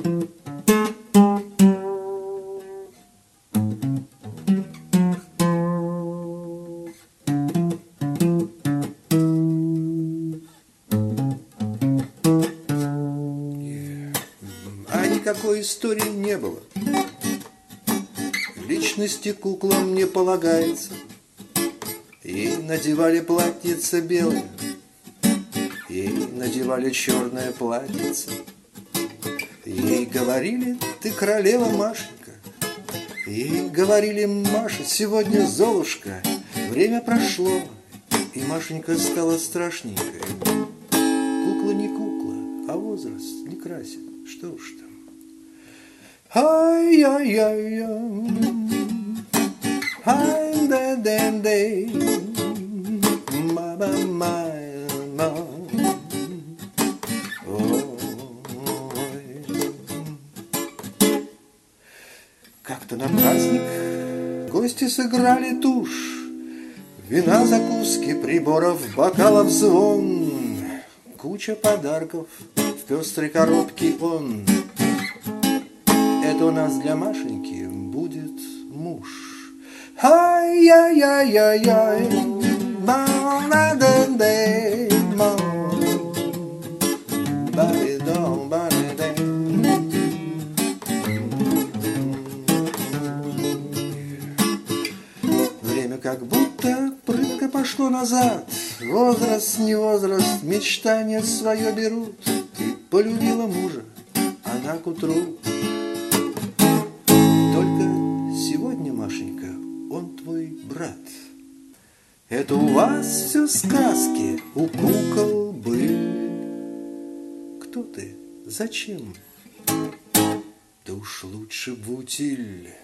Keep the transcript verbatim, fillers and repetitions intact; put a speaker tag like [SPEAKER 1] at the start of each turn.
[SPEAKER 1] Никакой истории не было. Личности куклам не полагается. Ей надевали платьице белое, ей надевали черное платьице. Ей говорили: ты королева, Машенька. Ей говорили: Маша, сегодня Золушка. Время прошло, и Машенька стала страшненькой. Кукла не кукла, а возраст не красит. Что уж там. Ай-яй-яй-яй, ай-да-да-да, ма-ба-ма-ма. Как-то на праздник гости сыграли тушь. Вина, закуски, приборов, бокалов звон. Куча подарков в пестрой коробке он. Это у нас для Машеньки будет муж. Ай-яй-яй-яй-яй, ба-да-да-да, ба-да-да-да. Время как будто прытко пошло назад. Возраст, не возраст, мечтания свое берут. Ты полюбила мужа, она к утру. Только сегодня, Машенька, он твой брат. Это у вас все сказки, у кукол были. Кто ты? Зачем? Да уж лучше в утиль.